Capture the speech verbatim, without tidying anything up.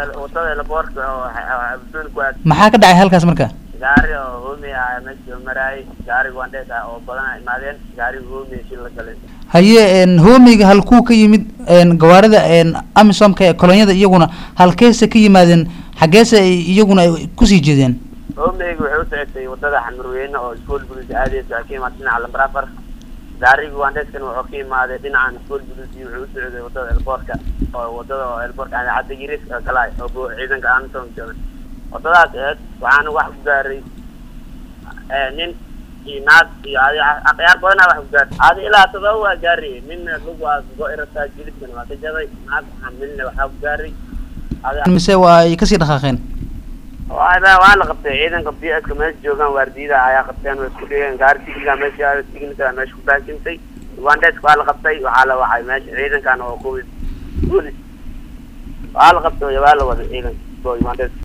وطلع البورك بدون كواد maxaa ka dhacay halkaas marka gaari oo hoomi ah meesha maray gaari wandees ah oo badan imaadeen gaari hoomi shil la galay haye een hoomiga halkuu ka yimid een gawaarida een amisomka ee kolonyada iyaguna halkeesa ka yimaadeen xageesa iyaguna ku sii jeedeen hoomiga wuxuu socday wadada xamrweyn oo school bulus aadaysa ka imaadeen ala barafar gaariga wandees kan wuxuu ka imaaday dhinacan school bulus wuxuu socday wadada elborka oo wadada elborka aan cad giris kala oo ciidanka aan soo joogan wadadaas waxaan wax ku gaaray ee nin inaad iyo aqyaar badan wax ku gaaray aad ilaa todoba gaari nin lagu go irata jilibkan waa ka jabay naag xamilna waxa ku gaaray mise waa ay ka sii dhaqaaqeen waa waa la qabtay ciidanka B S ka meesha joogan waardiyada ayaa qabteen oo isku dhigeen gaarsiga meesha tigniga meesha ku baakintay wandees waa la qabtay waxa la waxay meesha ciidankan oo ku waa la qabtay waa la wada ciidan soo wandees